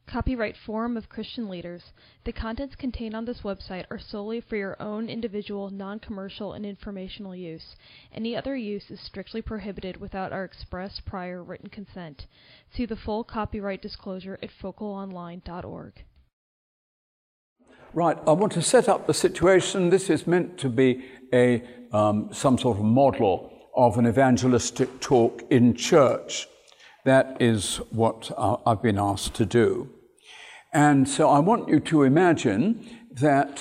Copyright Forum of Christian Leaders. The contents contained on this website are solely for your own individual, non-commercial, and informational use. Any other use is strictly prohibited without our express prior written consent. See the full copyright disclosure at focalonline.org. Right, I want to set up the situation. This is meant to be some sort of model of an evangelistic talk in church. That is what I've been asked to do. And so I want you to imagine that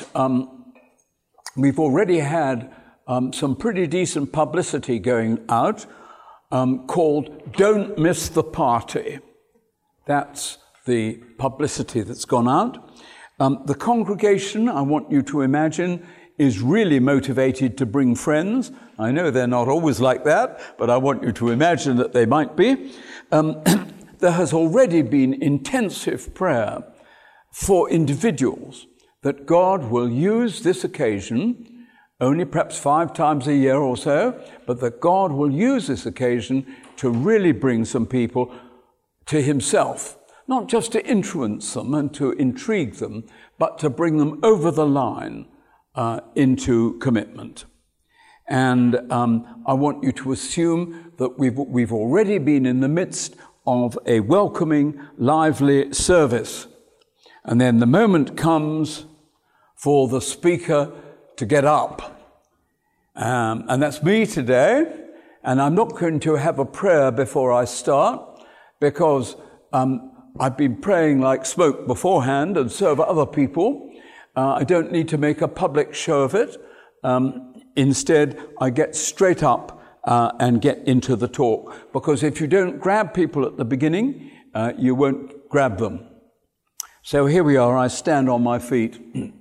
we've already had some pretty decent publicity going out called Don't Miss the Party. That's the publicity that's gone out. The congregation, I want you to imagine, is really motivated to bring friends. I know they're not always like that, but I want you to imagine that they might be. There has already been intensive prayer for individuals that God will use this occasion, only perhaps 5 times a year or so, but that God will use this occasion to really bring some people to himself, not just to influence them and to intrigue them, but to bring them over the line into commitment. And I want you to assume that we've already been in the midst of a welcoming, lively service. And then the moment comes for the speaker to get up. And that's me today. And I'm not going to have a prayer before I start, because I've been praying like smoke beforehand, and so have other people. I don't need to make a public show of it. Instead, I get straight up and get into the talk, because if you don't grab people at the beginning, you won't grab them. So here we are. I stand on my feet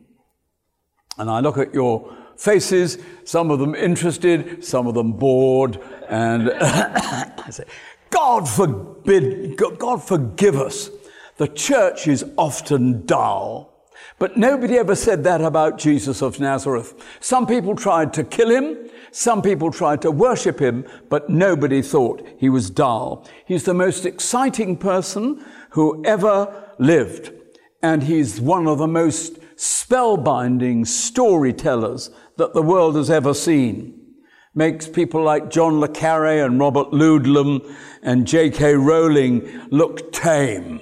and I look at your faces, some of them interested, some of them bored, and I say, God forbid, God forgive us. The church is often dull. But nobody ever said that about Jesus of Nazareth. Some people tried to kill him, some people tried to worship him, but nobody thought he was dull. He's the most exciting person who ever lived, and he's one of the most spellbinding storytellers that the world has ever seen. Makes people like John le Carre and Robert Ludlum and J.K. Rowling look tame.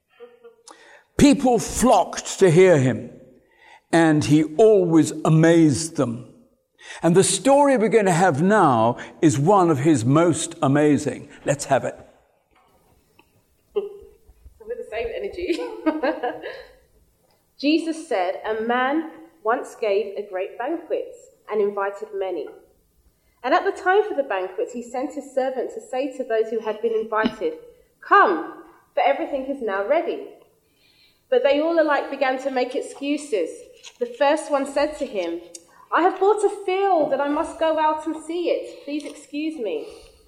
People flocked to hear him, and he always amazed them. And the story we're going to have now is one of his most amazing. Let's have it. With the same energy. Jesus said, a man once gave a great banquet and invited many. And at the time for the banquet, he sent his servant to say to those who had been invited, come, for everything is now ready. But they all alike began to make excuses. The first one said to him, I have bought a field and I must go out and see it. Please excuse me.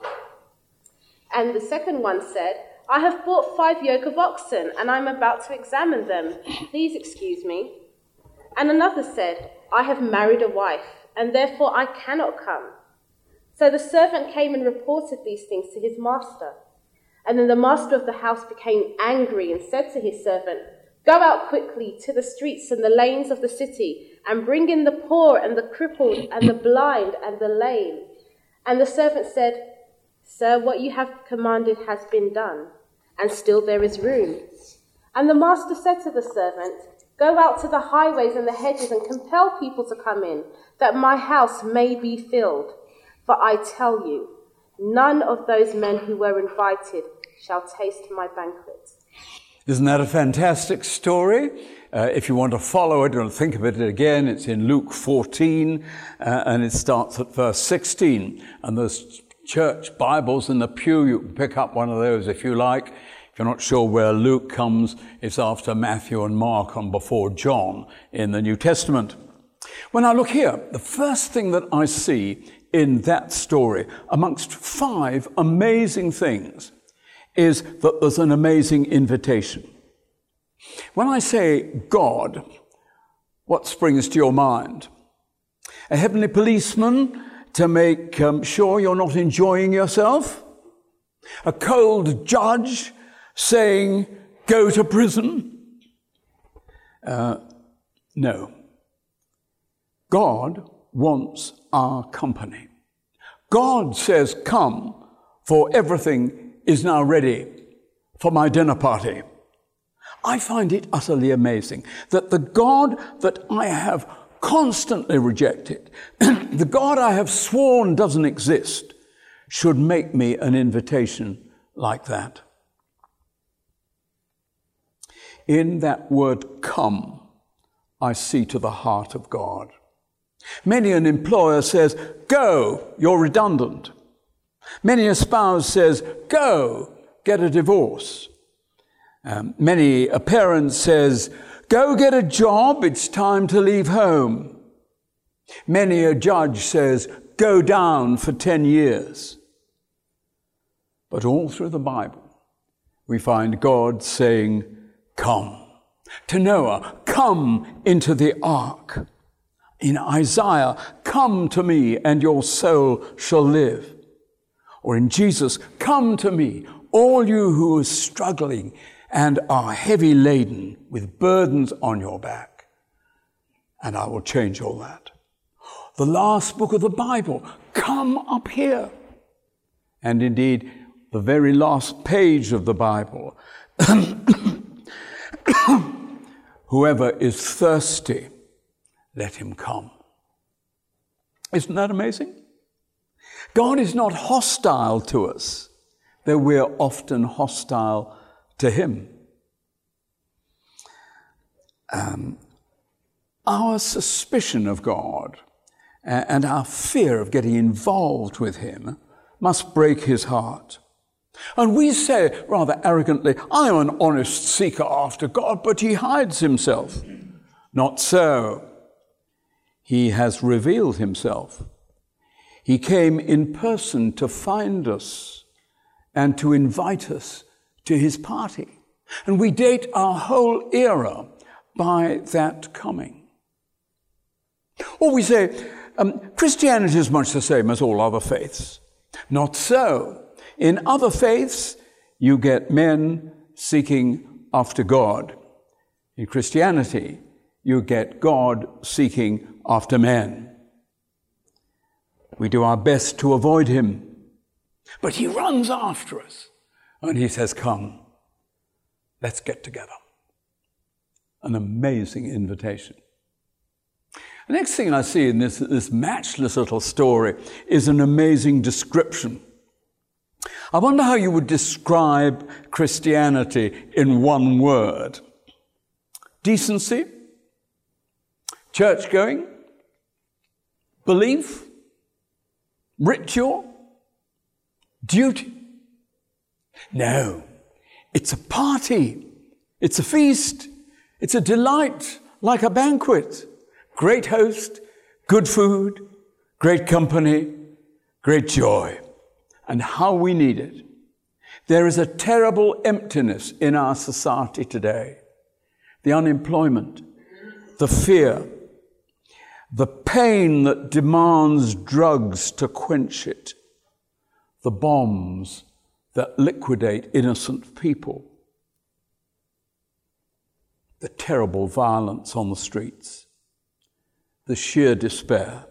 And the second one said, I have bought 5 yoke of oxen and I'm about to examine them. Please excuse me. And another said, I have married a wife and therefore I cannot come. So the servant came and reported these things to his master. And then the master of the house became angry and said to his servant, go out quickly to the streets and the lanes of the city and bring in the poor and the crippled and the blind and the lame. And the servant said, Sir, what you have commanded has been done, and still there is room. And the master said to the servant, go out to the highways and the hedges and compel people to come in, that my house may be filled. For I tell you, none of those men who were invited shall taste my banquet. Isn't that a fantastic story? If you want to follow it or think of it again, it's in Luke 14, and it starts at verse 16. And there's church Bibles in the pew. You can pick up one of those if you like. If you're not sure where Luke comes, it's after Matthew and Mark and before John in the New Testament. When I look here, the first thing that I see in that story, amongst 5 amazing things, is that there's an amazing invitation. When I say God, what springs to your mind? A heavenly policeman to make sure you're not enjoying yourself? A cold judge saying, go to prison? No. God wants our company. God says, come, for everything is now ready for my dinner party. I find it utterly amazing that the God that I have constantly rejected, the God I have sworn doesn't exist, should make me an invitation like that. In that word come, I see to the heart of God. Many an employer says, go, you're redundant. Many a spouse says, go, get a divorce. Many a parent says, go get a job, it's time to leave home. Many a judge says, go down for 10 years. But all through the Bible, we find God saying, come. To Noah, come into the ark. In Isaiah, come to me and your soul shall live. Or in Jesus, come to me, all you who are struggling and are heavy laden with burdens on your back, and I will change all that. The last book of the Bible, come up here. And indeed, the very last page of the Bible, whoever is thirsty, let him come. Isn't that amazing? God is not hostile to us, though we're often hostile to him. Our suspicion of God and our fear of getting involved with him must break his heart. And we say rather arrogantly, I am an honest seeker after God, but he hides himself. Not so. He has revealed himself. He came in person to find us and to invite us to his party. And we date our whole era by that coming. Or we say, Christianity is much the same as all other faiths. Not so. In other faiths, you get men seeking after God. In Christianity, you get God seeking after men. We do our best to avoid him, but he runs after us and he says, come, let's get together. An amazing invitation. The next thing I see in this matchless little story is an amazing description. I wonder how you would describe Christianity in one word. Decency, church-going, belief, ritual, duty. No, it's a party, it's a feast, it's a delight like a banquet. Great host, good food, great company, great joy. And how we need it. There is a terrible emptiness in our society today. The unemployment, the fear, the pain that demands drugs to quench it, the bombs that liquidate innocent people, the terrible violence on the streets, the sheer despair.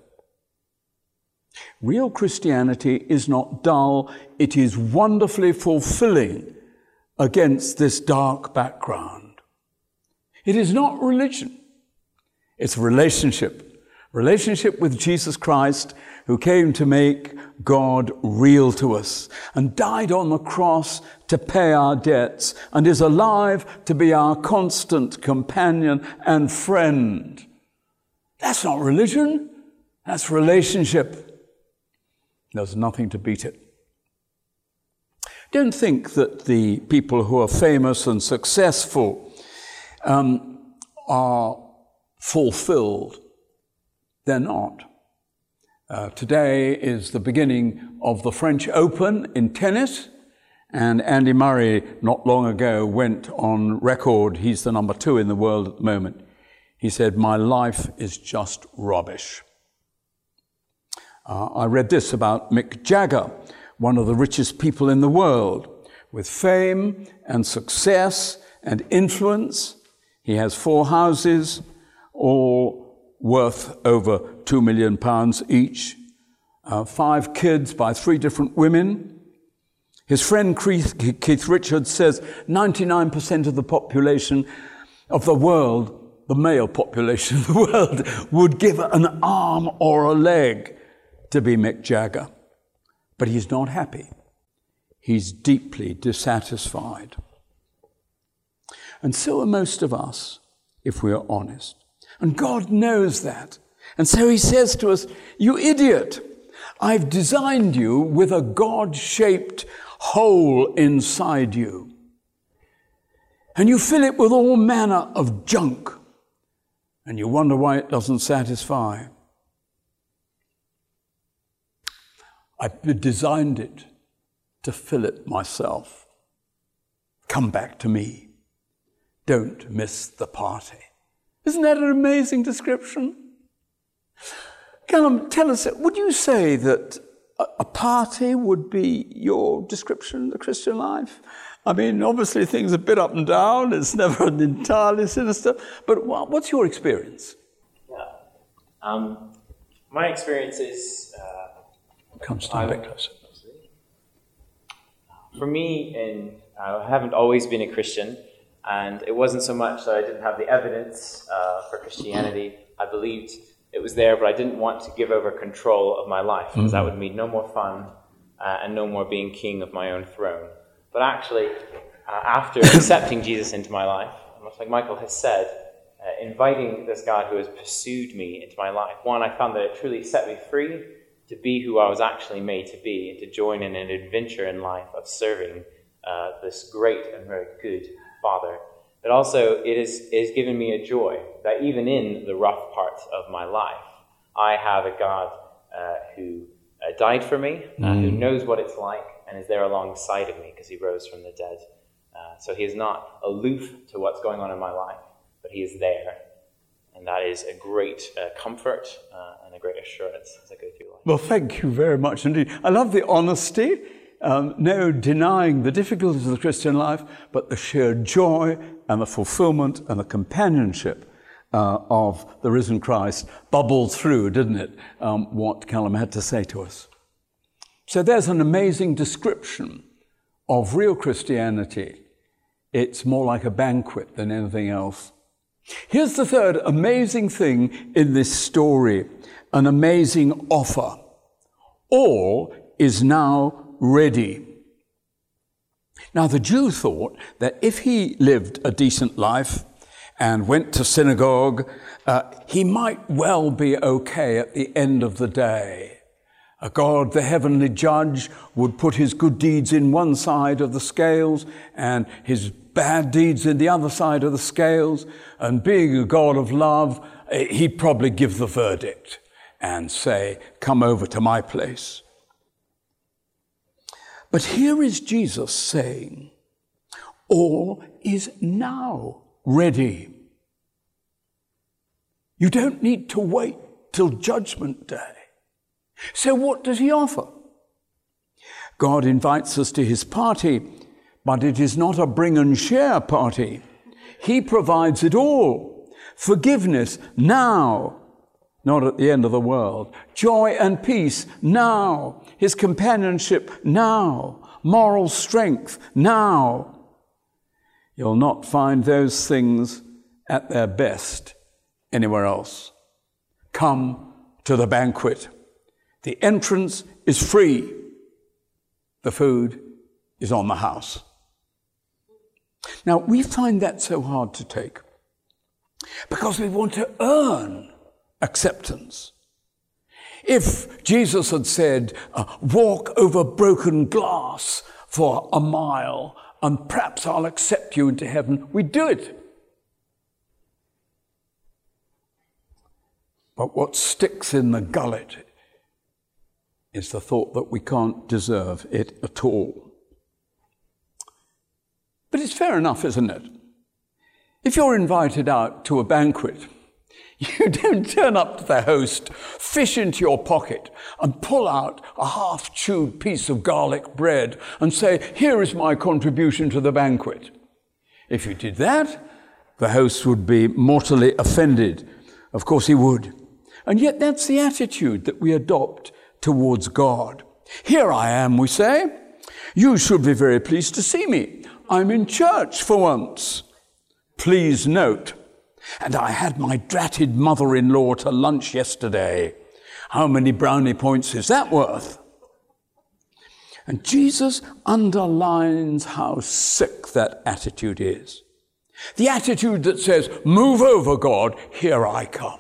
Real Christianity is not dull, it is wonderfully fulfilling against this dark background. It is not religion, it's relationship. Relationship with Jesus Christ, who came to make God real to us and died on the cross to pay our debts and is alive to be our constant companion and friend. That's not religion, that's relationship. There's nothing to beat it. Don't think that the people who are famous and successful are fulfilled. They're not. Today is the beginning of the French Open in tennis, and Andy Murray not long ago went on record, he's the number 2 in the world at the moment. He said, my life is just rubbish. I read this about Mick Jagger, one of the richest people in the world, with fame and success and influence. He has 4 houses, all worth over £2 million each. 5 kids by 3 different women. His friend Keith Richards says 99% of the population of the world, the male population of the world, would give an arm or a leg to be Mick Jagger. But he's not happy. He's deeply dissatisfied. And so are most of us, if we are honest. And God knows that. And so he says to us, "You idiot, I've designed you with a God-shaped hole inside you. And you fill it with all manner of junk. And you wonder why it doesn't satisfy. I've designed it to fill it myself. Come back to me. Don't miss the party." Isn't that an amazing description? Callum, tell us, would you say that a party would be your description of the Christian life? I mean, obviously things are a bit up and down. It's never entirely sinister. But what's your experience? Yeah. My experience is... Come stand a bit closer. For me, I haven't always been a Christian, and it wasn't so much that I didn't have the evidence for Christianity. I believed it was there, but I didn't want to give over control of my life, because that would mean no more fun and no more being king of my own throne. But actually, after accepting Jesus into my life, much like Michael has said, inviting this God who has pursued me into my life, one, I found that it truly set me free to be who I was actually made to be, and to join in an adventure in life of serving this great and very good Father. But also, it has given me a joy that even in the rough parts of my life, I have a God who died for me, who knows what it's like, and is there alongside of me because he rose from the dead. So he is not aloof to what's going on in my life, but he is there. And that is a great comfort and a great assurance as I go through life. Well, thank you very much indeed. I love the honesty. No denying the difficulties of the Christian life, but the sheer joy and the fulfillment and the companionship of the risen Christ bubbled through, didn't it, what Callum had to say to us. So there's an amazing description of real Christianity. It's more like a banquet than anything else. Here's the third amazing thing in this story, an amazing offer. All is now ready. Now, the Jew thought that if he lived a decent life and went to synagogue, he might well be okay at the end of the day. God, the heavenly judge, would put his good deeds in one side of the scales and his bad deeds in the other side of the scales. And being a God of love, he'd probably give the verdict and say, "Come over to my place." But here is Jesus saying, all is now ready. You don't need to wait till Judgment Day. So what does he offer? God invites us to his party, but it is not a bring and share party. He provides it all. Forgiveness now, not at the end of the world. Joy and peace now. His companionship now. Moral strength now. You'll not find those things at their best anywhere else. Come to the banquet. The entrance is free. The food is on the house. Now, we find that so hard to take because we want to earn acceptance. If Jesus had said, walk over broken glass for a mile and perhaps I'll accept you into heaven, we'd do it. But what sticks in the gullet is the thought that we can't deserve it at all. But it's fair enough, isn't it? If you're invited out to a banquet, you don't turn up to the host, fish into your pocket, and pull out a half-chewed piece of garlic bread and say, "Here is my contribution to the banquet." If you did that, the host would be mortally offended. Of course he would. And yet that's the attitude that we adopt towards God. Here I am, we say. You should be very pleased to see me. I'm in church for once. Please note, and I had my dratted mother-in-law to lunch yesterday. How many brownie points is that worth? And Jesus underlines how sick that attitude is. The attitude that says, move over, God, here I come.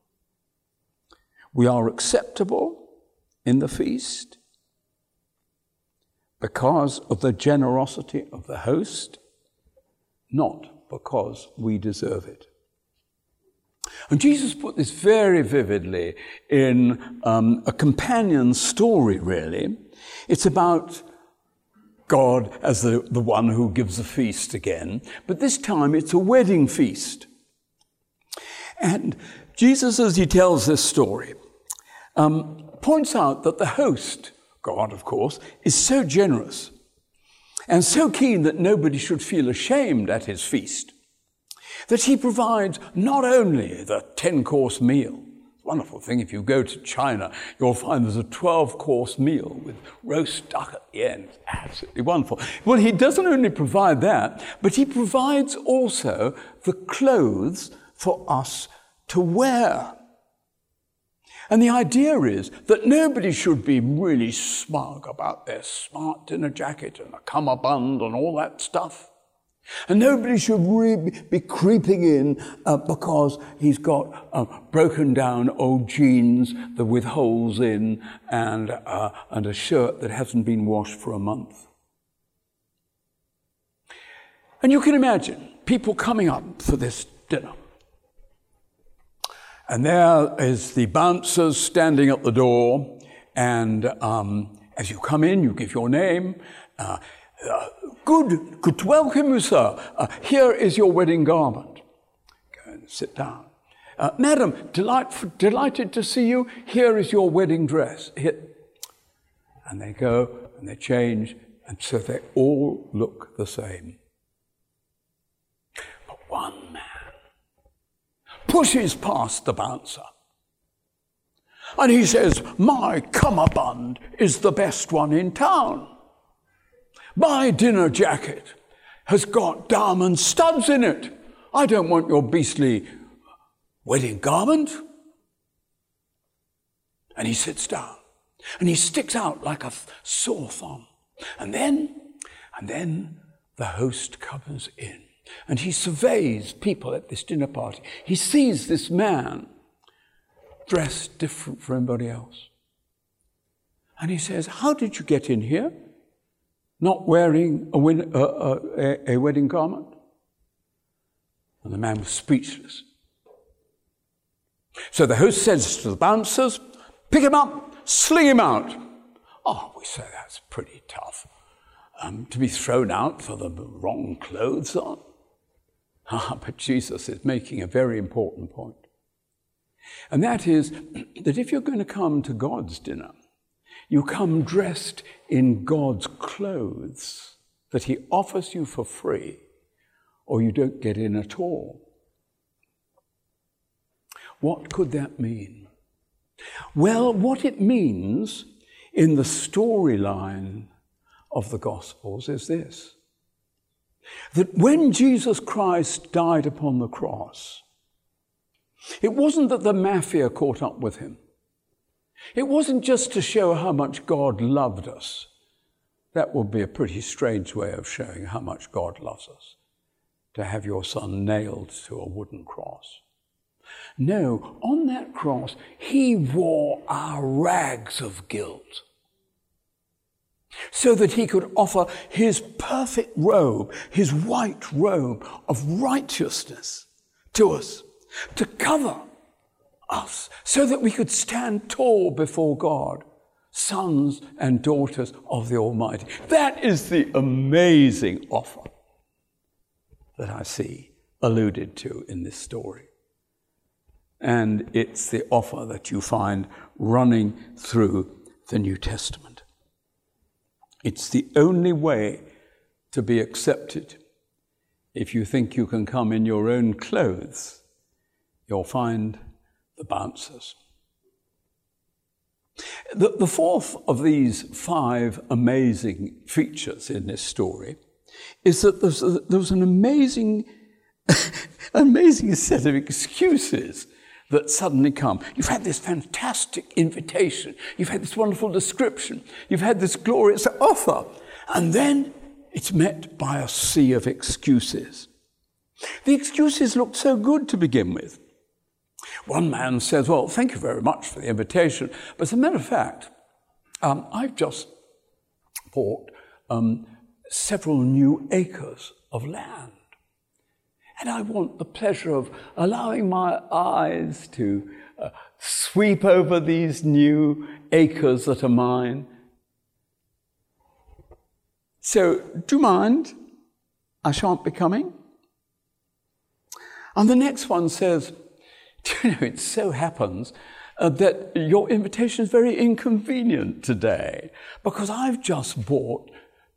We are acceptable in the feast because of the generosity of the host, not because we deserve it. And Jesus put this very vividly in a companion story, really. It's about God as the one who gives a feast again, but this time it's a wedding feast. And Jesus, as he tells this story, points out that the host, God of course, is so generous and so keen that nobody should feel ashamed at his feast, that he provides not only the 10-course meal. Wonderful thing, if you go to China, you'll find there's a 12-course meal with roast duck at the end. It's absolutely wonderful. Well, he doesn't only provide that, but he provides also the clothes for us to wear. And the idea is that nobody should be really smug about their smart dinner jacket and a cummerbund and all that stuff. And nobody should really be creeping in because he's got broken down old jeans with holes in and a shirt that hasn't been washed for a month. And you can imagine people coming up for this dinner. And there is the bouncers standing at the door, and as you come in, you give your name. Good to welcome you, sir. Here is your wedding garment. Go and sit down. Madam, delighted to see you. Here is your wedding dress. Here. And they go and they change, and so they all look the same. But one man pushes past the bouncer. And he says, my cummerbund is the best one in town. My dinner jacket has got diamond studs in it. I don't want your beastly wedding garment. And he sits down and he sticks out like a sore thumb. And then the host comes in. And he surveys people at this dinner party. He sees this man dressed different from everybody else. And he says, how did you get in here? Not wearing a wedding garment? And the man was speechless. So the host says to the bouncers, pick him up, sling him out. Oh, we say that's pretty tough. To be thrown out for the wrong clothes on. But Jesus is making a very important point. And that is that if you're going to come to God's dinner, you come dressed in God's clothes that he offers you for free, or you don't get in at all. What could that mean? Well, what it means in the storyline of the Gospels is this: that when Jesus Christ died upon the cross, it wasn't that the mafia caught up with him. It wasn't just to show how much God loved us. That would be a pretty strange way of showing how much God loves us, to have your son nailed to a wooden cross. No, on that cross, he wore our rags of guilt, so that he could offer his perfect robe, his white robe of righteousness to us, to cover us, so that we could stand tall before God, sons and daughters of the Almighty. That is the amazing offer that I see alluded to in this story. And it's the offer that you find running through the New Testament. It's the only way to be accepted if you think you can come in your own clothes, you'll find the bouncers. The fourth of these 5 amazing features in this story is that there was an amazing set of excuses that suddenly come. You've had this fantastic invitation. You've had this wonderful description. You've had this glorious offer. And then it's met by a sea of excuses. The excuses look so good to begin with. One man says, well, thank you very much for the invitation, but as a matter of fact, I've just bought several new acres of land. And I want the pleasure of allowing my eyes to sweep over these new acres that are mine. So, do you mind? I shan't be coming. And the next one says, do you know, it so happens that your invitation is very inconvenient today because I've just bought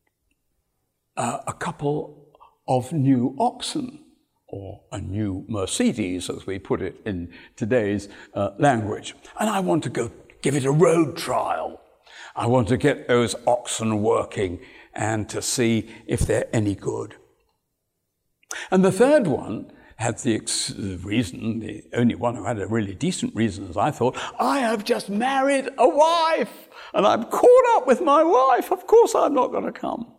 a couple of new oxen, or a new Mercedes, as we put it in today's language. And I want to go give it a road trial. I want to get those oxen working and to see if they're any good. And the third one had the reason, the only one who had a really decent reason, as I thought, I have just married a wife and I'm caught up with my wife. Of course I'm not going to come.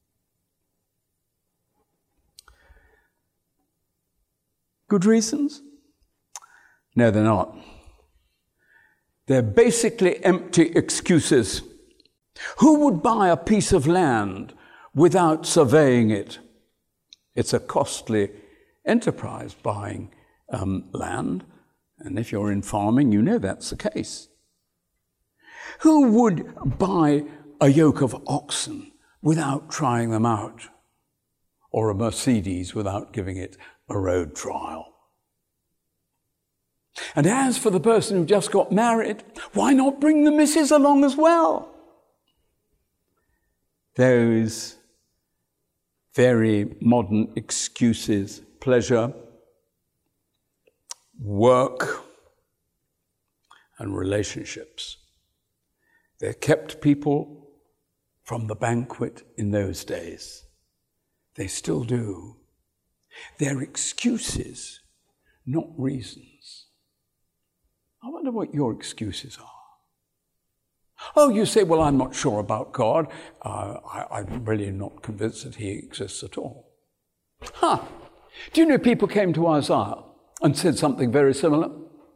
Good reasons? No, they're not. They're basically empty excuses. Who would buy a piece of land without surveying it? It's a costly enterprise, buying land. And if you're in farming, you know that's the case. Who would buy a yoke of oxen without trying them out? Or a Mercedes without giving it a road trial? And as for the person who just got married, why not bring the missus along as well? Those very modern excuses, pleasure, work, and relationships. They kept people from the banquet in those days. They still do. They're excuses, not reasons. I wonder what your excuses are. Oh, you say, well, I'm not sure about God. I'm really not convinced that he exists at all. Do you know people came to Isaiah and said something very similar?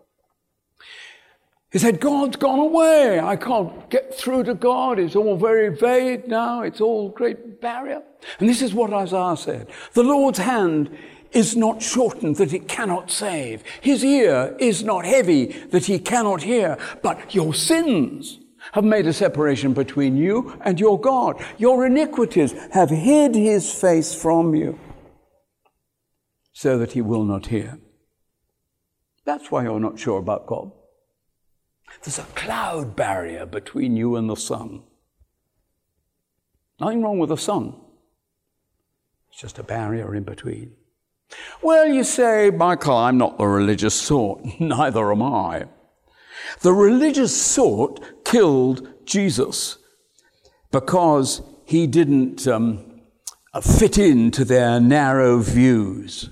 He said, God's gone away. I can't get through to God. It's all very vague now. It's all great barrier. And this is what Isaiah said. The Lord's hand is not shortened that it cannot save. His ear is not heavy that he cannot hear. But your sins have made a separation between you and your God. Your iniquities have hid his face from you so that he will not hear. That's why you're not sure about God. There's a cloud barrier between you and the sun. Nothing wrong with the sun. It's just a barrier in between. Well, you say, Michael, I'm not the religious sort. Neither am I. The religious sort killed Jesus because he didn't fit into their narrow views.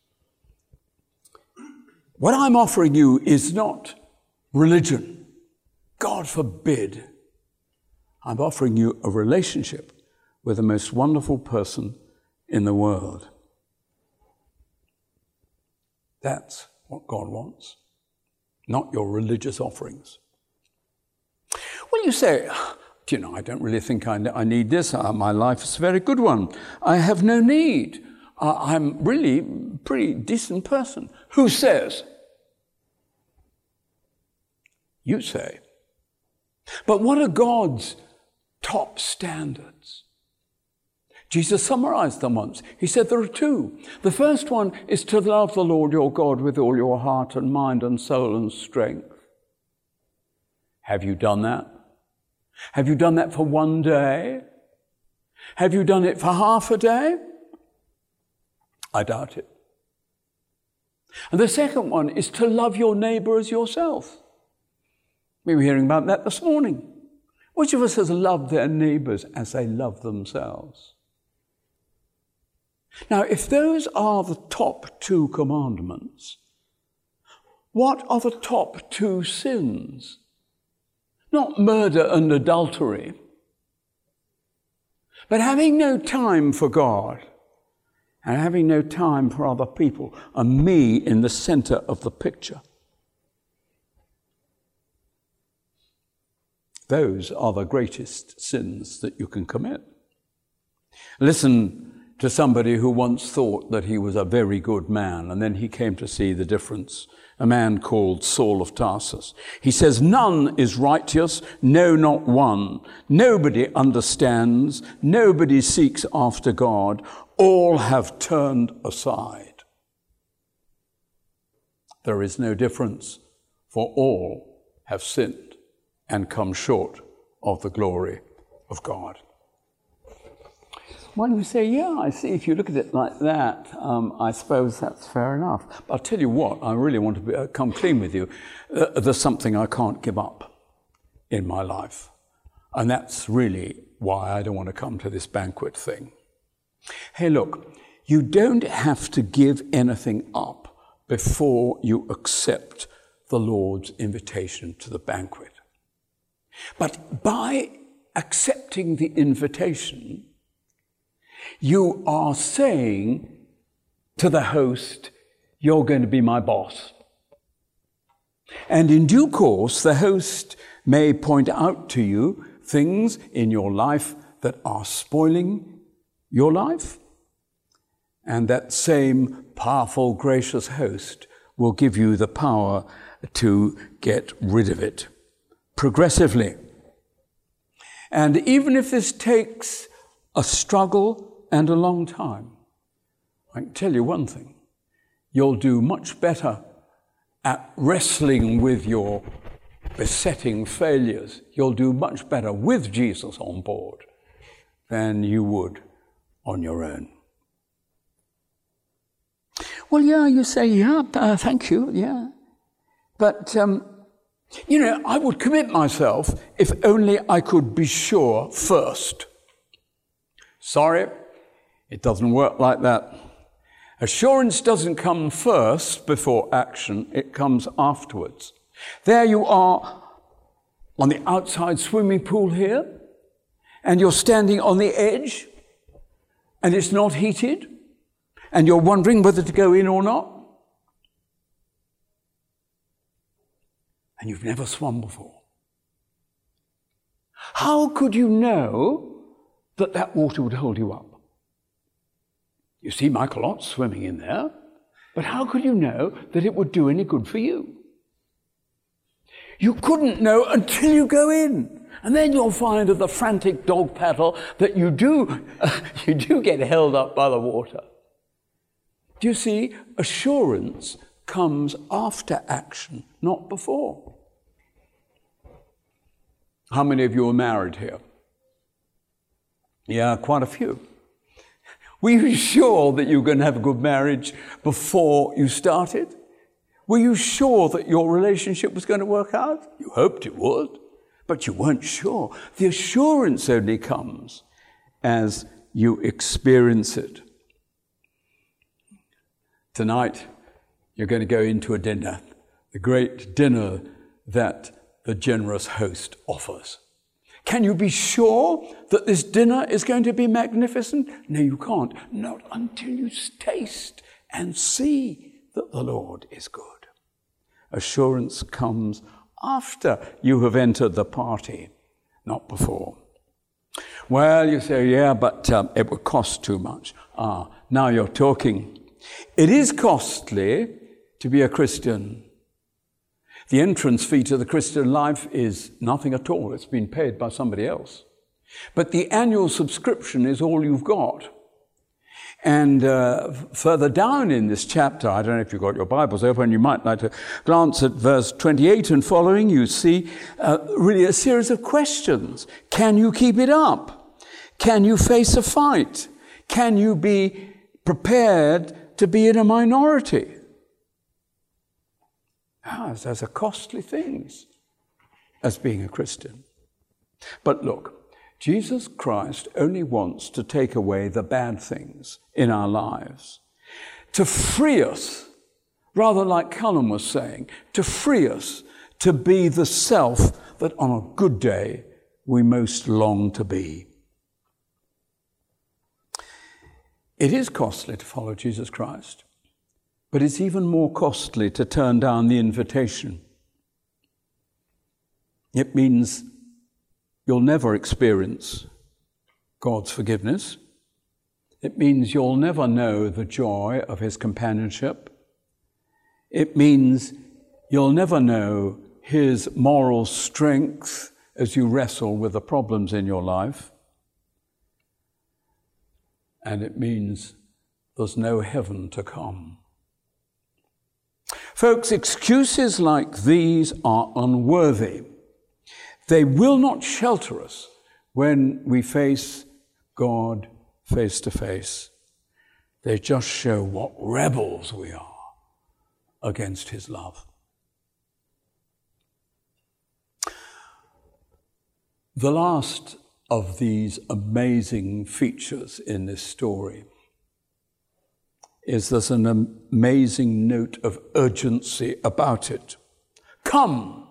What I'm offering you is not religion. God forbid. I'm offering you a relationship with the most wonderful person in the world. That's what God wants, not your religious offerings. Well, you say, do you know, I don't really think I need this. My life is a very good one. I have no need. I'm really a pretty decent person. Who says? You say. But what are God's top standards? Jesus summarized them once. He said there are two. The first one is to love the Lord your God with all your heart and mind and soul and strength. Have you done that? Have you done that for one day? Have you done it for half a day? I doubt it. And the second one is to love your neighbour as yourself. We were hearing about that this morning. Which of us has loved their neighbours as they love themselves? Now, if those are the top two commandments, what are the top two sins? Not murder and adultery, but having no time for God and having no time for other people, and me in the centre of the picture. Those are the greatest sins that you can commit. Listen to somebody who once thought that he was a very good man, and then he came to see the difference. A man called Saul of Tarsus. He says, "None is righteous, no, not one. Nobody understands, nobody seeks after God. All have turned aside." There is no difference, for all have sinned and come short of the glory of God. Well, you say, yeah, I see, if you look at it like that, I suppose that's fair enough. But I'll tell you what, I really want to come clean with you. There's something I can't give up in my life. And that's really why I don't want to come to this banquet thing. Hey, look, you don't have to give anything up before you accept the Lord's invitation to the banquet. But by accepting the invitation, you are saying to the host, "You're going to be my boss." And in due course, the host may point out to you things in your life that are spoiling your life. And that same powerful, gracious host will give you the power to get rid of it progressively. And even if this takes a struggle and a long time, I can tell you one thing: you'll do much better at wrestling with your besetting failures. You'll do much better with Jesus on board than you would on your own. Well, yeah, you say, thank you, yeah. But, I would commit myself if only I could be sure first. Sorry, it doesn't work like that. Assurance doesn't come first before action, it comes afterwards. There you are on the outside swimming pool here, and you're standing on the edge, and it's not heated, and you're wondering whether to go in or not. And you've never swum before. How could you know that water would hold you up? You see Michael Ott swimming in there, but how could you know that it would do any good for you? You couldn't know until you go in. And then you'll find at the frantic dog paddle that you do get held up by the water. Do you see? Assurance comes after action, not before. How many of you are married here? Yeah, quite a few. Were you sure that you were going to have a good marriage before you started? Were you sure that your relationship was going to work out? You hoped it would, but you weren't sure. The assurance only comes as you experience it. Tonight, you're going to go into a dinner, the great dinner that the generous host offers. Can you be sure that this dinner is going to be magnificent? No, you can't. Not until you taste and see that the Lord is good. Assurance comes after you have entered the party, not before. Well, you say, yeah, but it would cost too much. Now you're talking. It is costly to be a Christian. The entrance fee to the Christian life is nothing at all. It's been paid by somebody else. But the annual subscription is all you've got. And further down in this chapter, I don't know if you've got your Bibles open, you might like to glance at verse 28 and following. You see really a series of questions. Can you keep it up? Can you face a fight? Can you be prepared to be in a minority. Those are costly things as being a Christian. But look, Jesus Christ only wants to take away the bad things in our lives, to free us, rather like Callum was saying, to free us to be the self that on a good day we most long to be. It is costly to follow Jesus Christ, but it's even more costly to turn down the invitation. It means you'll never experience God's forgiveness. It means you'll never know the joy of his companionship. It means you'll never know his moral strength as you wrestle with the problems in your life. And it means there's no heaven to come. Folks, excuses like these are unworthy. They will not shelter us when we face God face to face. They just show what rebels we are against his love. The last of these amazing features in this story is there's an amazing note of urgency about it. Come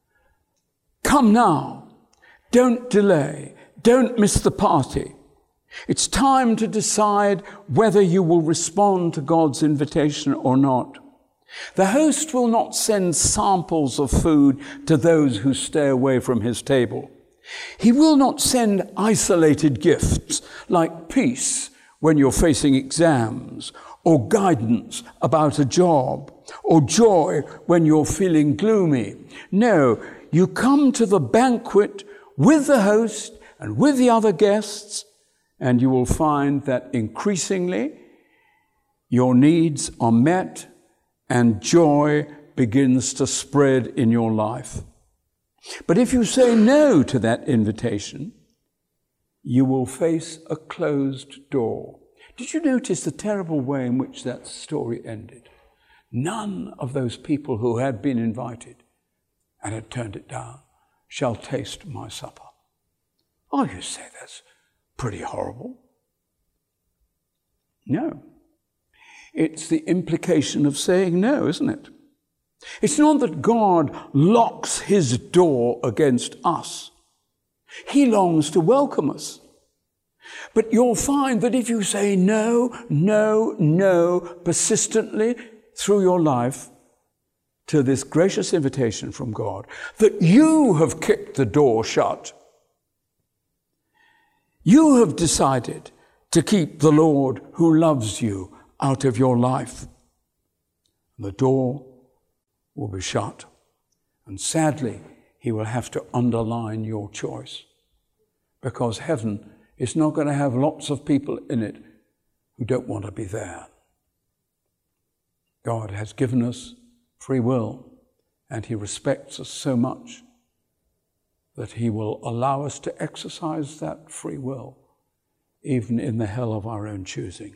now. Don't delay. Don't miss the party. It's time to decide whether you will respond to God's invitation or not. The host will not send samples of food to those who stay away from his table. He will not send isolated gifts like peace when you're facing exams, or guidance about a job, or joy when you're feeling gloomy. No, you come to the banquet with the host and with the other guests, and you will find that increasingly your needs are met and joy begins to spread in your life. But if you say no to that invitation, you will face a closed door. Did you notice the terrible way in which that story ended? None of those people who had been invited and had turned it down shall taste my supper. Oh, you say that's pretty horrible. No. It's the implication of saying no, isn't it? It's not that God locks his door against us. He longs to welcome us. But you'll find that if you say no, no, no, persistently through your life to this gracious invitation from God, that you have kicked the door shut. You have decided to keep the Lord who loves you out of your life. The door will be shut. And sadly, he will have to underline your choice, because heaven is not going to have lots of people in it who don't want to be there. God has given us free will, and he respects us so much that he will allow us to exercise that free will, even in the hell of our own choosing.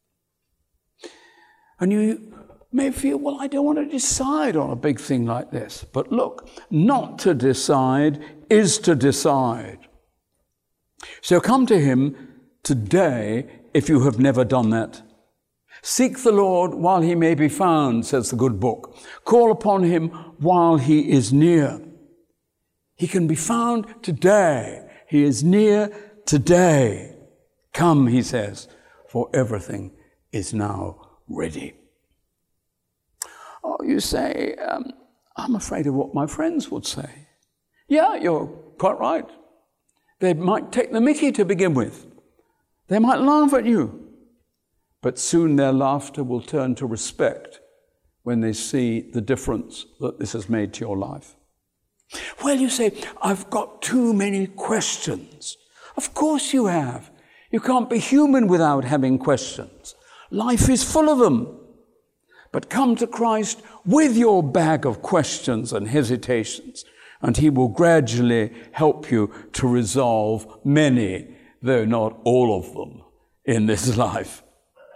And you may feel, well, I don't want to decide on a big thing like this. But look, not to decide is to decide. So come to him today if you have never done that. Seek the Lord while he may be found, says the good book. Call upon him while he is near. He can be found today. He is near today. Come, he says, for everything is now ready. Oh, you say, I'm afraid of what my friends would say. Yeah, you're quite right. They might take the mickey to begin with. They might laugh at you. But soon their laughter will turn to respect when they see the difference that this has made to your life. Well, you say, I've got too many questions. Of course you have. You can't be human without having questions. Life is full of them. But come to Christ with your bag of questions and hesitations, and he will gradually help you to resolve many, though not all of them, in this life.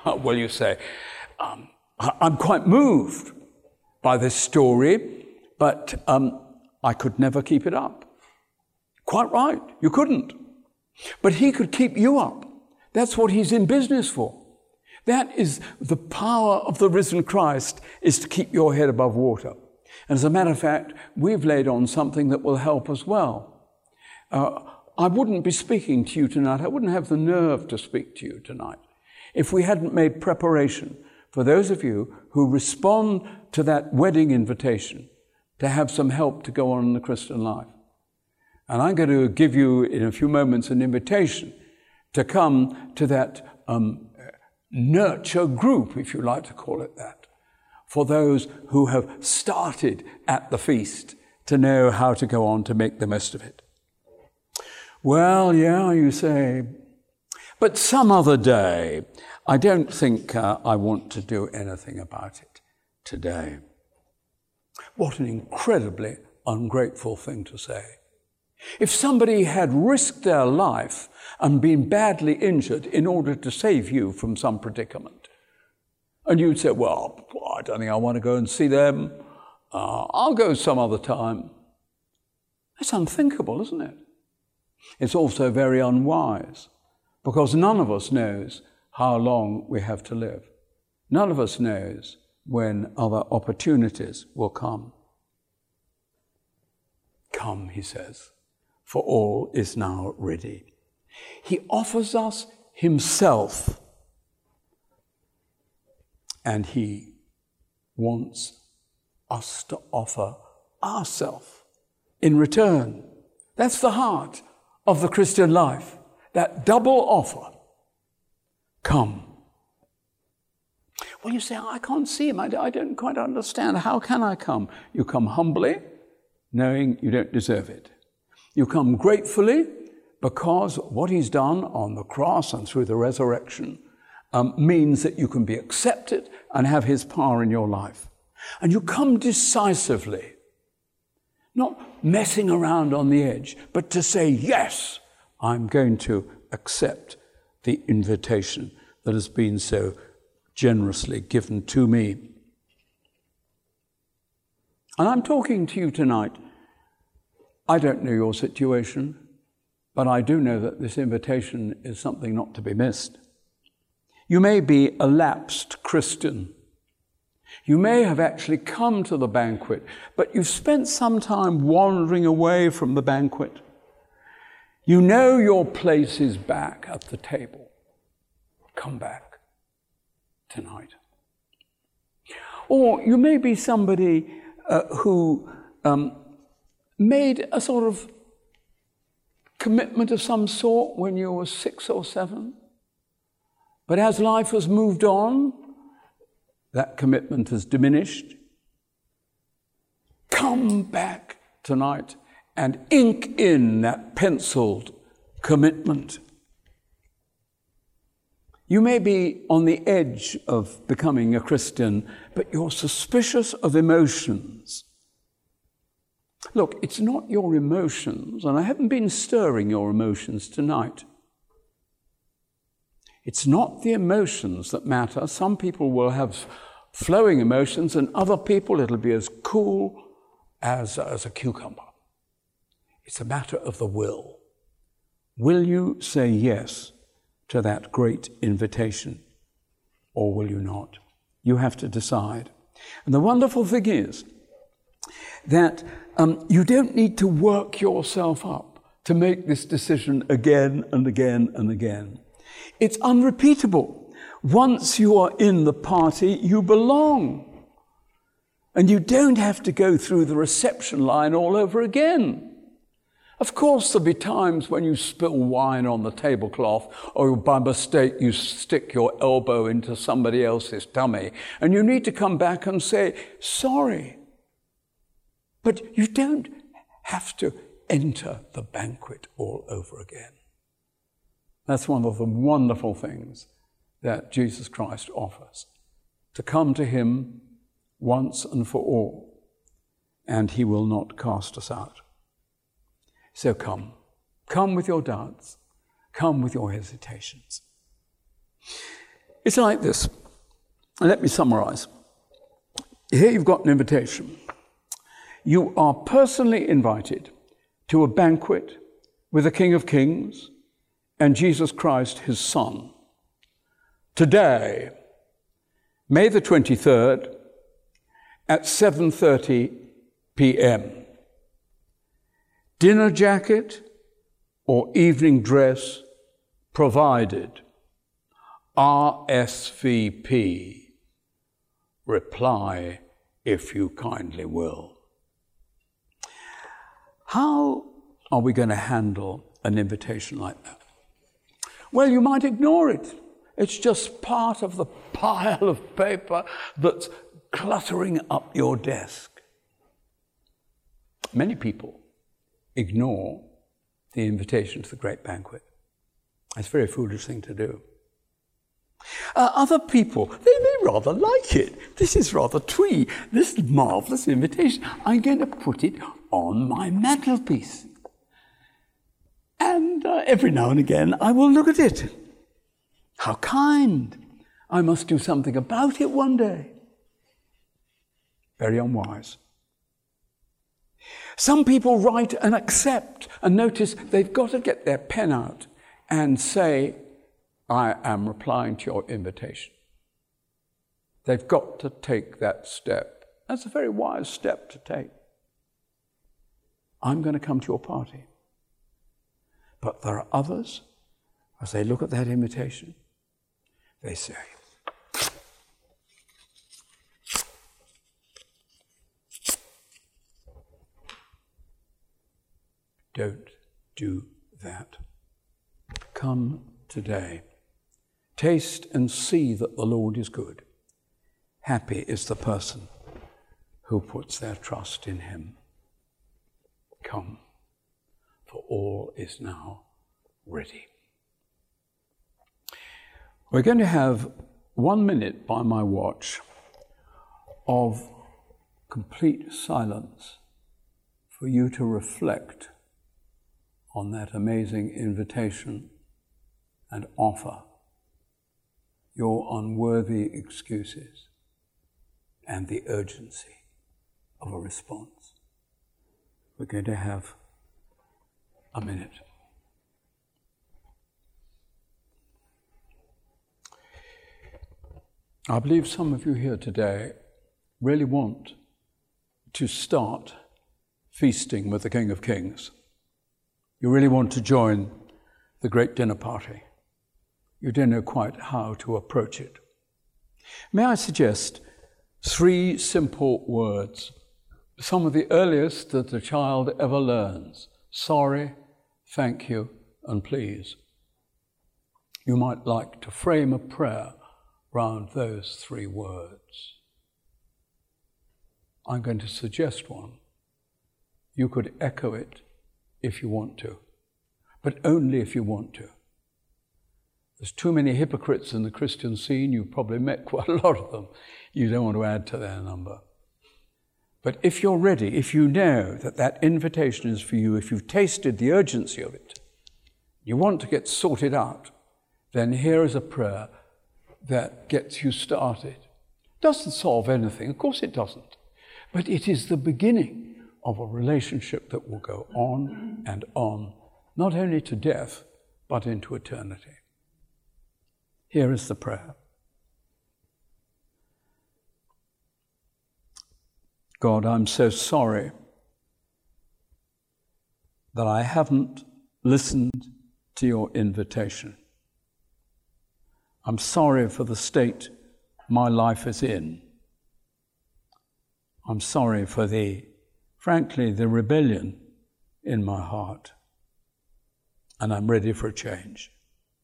Well, you say, I'm quite moved by this story, but I could never keep it up. Quite right, you couldn't. But he could keep you up. That's what he's in business for. That is the power of the risen Christ, is to keep your head above water. And as a matter of fact, we've laid on something that will help as well. I wouldn't be speaking to you tonight. I wouldn't have the nerve to speak to you tonight if we hadn't made preparation for those of you who respond to that wedding invitation to have some help to go on in the Christian life. And I'm going to give you in a few moments an invitation to come to that nurture group, if you like to call it that, for those who have started at the feast to know how to go on to make the most of it. Well, yeah, you say, but some other day. I don't think I want to do anything about it today. What an incredibly ungrateful thing to say. If somebody had risked their life and been badly injured in order to save you from some predicament, and you'd say, well, I don't think I want to go and see them. I'll go some other time. That's unthinkable, isn't it? It's also very unwise, because none of us knows how long we have to live. None of us knows when other opportunities will come. Come, he says, for all is now ready. He offers us himself, and he wants us to offer ourselves in return. That's the heart of the Christian life, that double offer. Come. Well, you say, I can't see him. I don't quite understand. How can I come? You come humbly, knowing you don't deserve it. You come gratefully, because what he's done on the cross and through the resurrection means that you can be accepted and have his power in your life. And you come decisively, not messing around on the edge, but to say, yes, I'm going to accept the invitation that has been so generously given to me. And I'm talking to you tonight. I don't know your situation, but I do know that this invitation is something not to be missed. You may be a lapsed Christian. You may have actually come to the banquet, but you've spent some time wandering away from the banquet. You know your place is back at the table. Come back tonight. Or you may be somebody who made a sort of commitment of some sort when you were 6 or 7. But as life has moved on, that commitment has diminished. Come back tonight and ink in that penciled commitment. You may be on the edge of becoming a Christian, but you're suspicious of emotions. Look, it's not your emotions, and I haven't been stirring your emotions tonight. It's not the emotions that matter. Some people will have flowing emotions, and other people it'll be as cool as a cucumber. It's a matter of the will. Will you say yes to that great invitation, or will you not? You have to decide. And the wonderful thing is that you don't need to work yourself up to make this decision again and again and again. It's unrepeatable. Once you are in the party, you belong. And you don't have to go through the reception line all over again. Of course, there'll be times when you spill wine on the tablecloth, or by mistake you stick your elbow into somebody else's tummy, and you need to come back and say, sorry. But you don't have to enter the banquet all over again. That's one of the wonderful things that Jesus Christ offers, to come to him once and for all, and he will not cast us out. So come. Come with your doubts. Come with your hesitations. It's like this. Let me summarize. Here you've got an invitation. You are personally invited to a banquet with the King of Kings and Jesus Christ, his Son. Today, May the 23rd, at 7:30 p.m. Dinner jacket or evening dress provided. RSVP. Reply if you kindly will. How are we going to handle an invitation like that? Well, you might ignore it. It's just part of the pile of paper that's cluttering up your desk. Many people ignore the invitation to the great banquet. It's a very foolish thing to do. Other people, they rather like it. This is rather twee. This marvellous invitation. I'm going to put it on my mantelpiece. And every now and again, I will look at it. How kind. I must do something about it one day. Very unwise. Some people write and accept, and notice they've got to get their pen out and say, I am replying to your invitation. They've got to take that step. That's a very wise step to take. I'm going to come to your party. But there are others, as they look at that invitation, they say, don't do that. Come today. Taste and see that the Lord is good. Happy is the person who puts their trust in him. Come, for all is now ready. We're going to have 1 minute by my watch of complete silence for you to reflect on that amazing invitation and offer your unworthy excuses and the urgency of a response. We're going to have a minute. I believe some of you here today really want to start feasting with the King of Kings. You really want to join the great dinner party. You don't know quite how to approach it. May I suggest 3 simple words, some of the earliest that a child ever learns: sorry, thank you, and please. You might like to frame a prayer round those 3 words. I'm going to suggest one. You could echo it if you want to, but only if you want to. There's too many hypocrites in the Christian scene. You've probably met quite a lot of them. You don't want to add to their number. But if you're ready, if you know that that invitation is for you, if you've tasted the urgency of it, you want to get sorted out, then here is a prayer that gets you started. Doesn't solve anything, of course it doesn't. But it is the beginning of a relationship that will go on and on, not only to death, but into eternity. Here is the prayer. God, I'm so sorry that I haven't listened to your invitation. I'm sorry for the state my life is in. I'm sorry for frankly, the rebellion in my heart. And I'm ready for a change.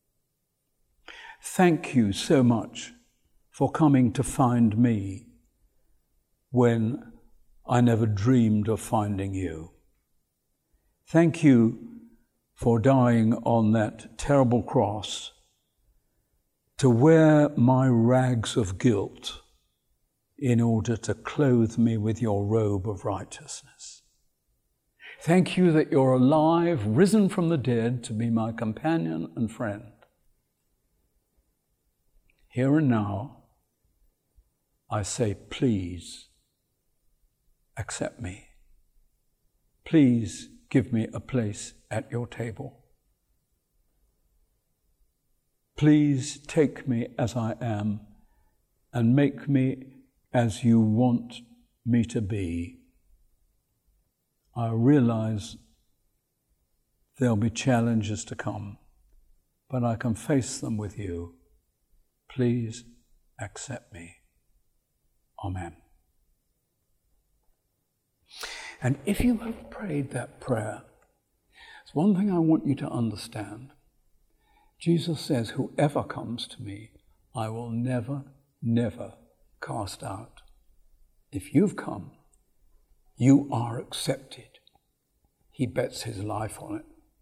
Thank you so much for coming to find me when I never dreamed of finding you. Thank you for dying on that terrible cross to wear my rags of guilt in order to clothe me with your robe of righteousness. Thank you that you're alive, risen from the dead, to be my companion and friend. here and now, I say, please accept me. Please give me a place at your table. Please take me as I am and make me as you want me to be. I realize there'll be challenges to come, but I can face them with you. Please accept me. Amen. And if you have prayed that prayer, there's one thing I want you to understand. Jesus says, whoever comes to me, I will never, never cast out. If you've come, you are accepted. He bets his life on it.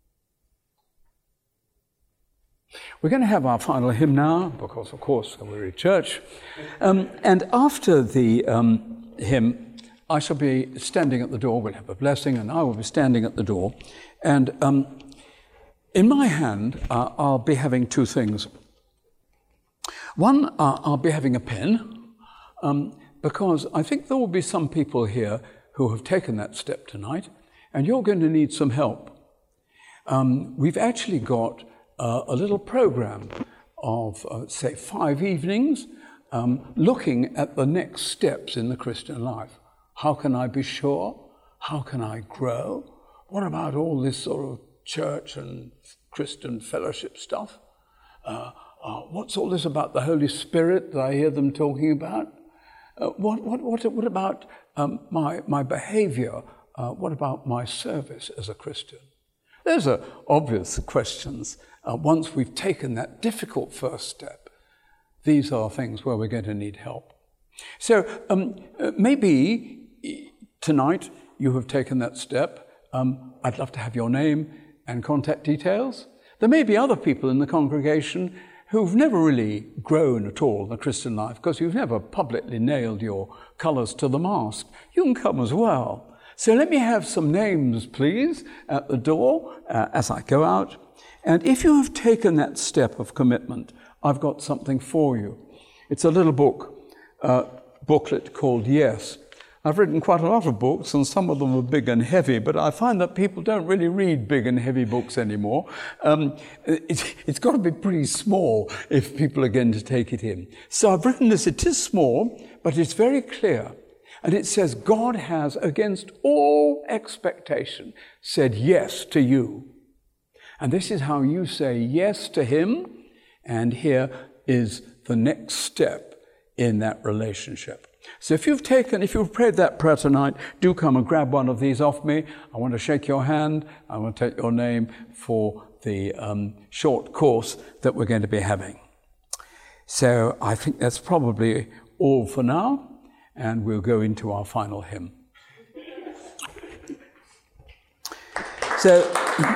We're going to have our final hymn now, because, of course, we're in church. And after the hymn, I shall be standing at the door. We'll have a blessing, and I will be standing at the door. And in my hand, I'll be having two things. One, I'll be having a pen, because I think there will be some people here who have taken that step tonight, and you're going to need some help. We've actually got a little program of, say, 5 evenings, looking at the next steps in the Christian life. How can I be sure? How can I grow? What about all this sort of church and Christian fellowship stuff? What's all this about the Holy Spirit that I hear them talking about? What about my behavior? What about my service as a Christian? Those are obvious questions. Once we've taken that difficult first step, these are things where we're going to need help. So maybe tonight you have taken that step. I'd love to have your name and contact details. There may be other people in the congregation who've never really grown at all in the Christian life because you've never publicly nailed your colours to the mast. You can come as well. So let me have some names, please, at the door as I go out. And if you have taken that step of commitment, I've got something for you. It's a little booklet called Yes. I've written quite a lot of books, and some of them are big and heavy, but I find that people don't really read big and heavy books anymore. It's got to be pretty small if people are going to take it in. So I've written this. It is small, but it's very clear. And it says, God has, against all expectation, said yes to you. And this is how you say yes to him. And here is the next step in that relationship. So if you've prayed that prayer tonight, do come and grab one of these off me. I want to shake your hand. I want to take your name for the short course that we're going to be having. So I think that's probably all for now. And we'll go into our final hymn. So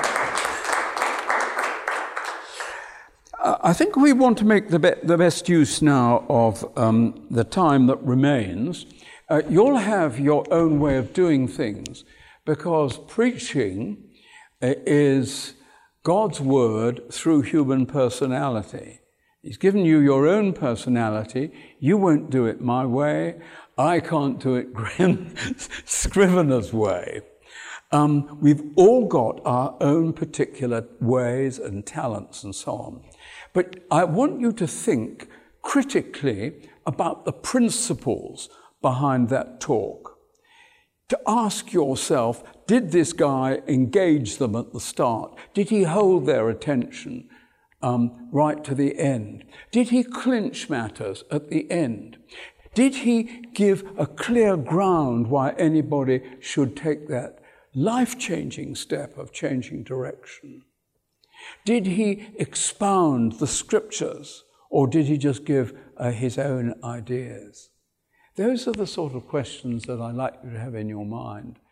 I think we want to make the best use now of the time that remains. You'll have your own way of doing things, because preaching is God's word through human personality. He's given you your own personality. You won't do it my way. I can't do it Scrivener's way. We've all got our own particular ways and talents and so on. But I want you to think critically about the principles behind that talk. To ask yourself, did this guy engage them at the start? Did he hold their attention right to the end? Did he clinch matters at the end? Did he give a clear ground why anybody should take that life-changing step of changing direction? Did he expound the scriptures, or did he just give his own ideas? Those are the sort of questions that I'd like you to have in your mind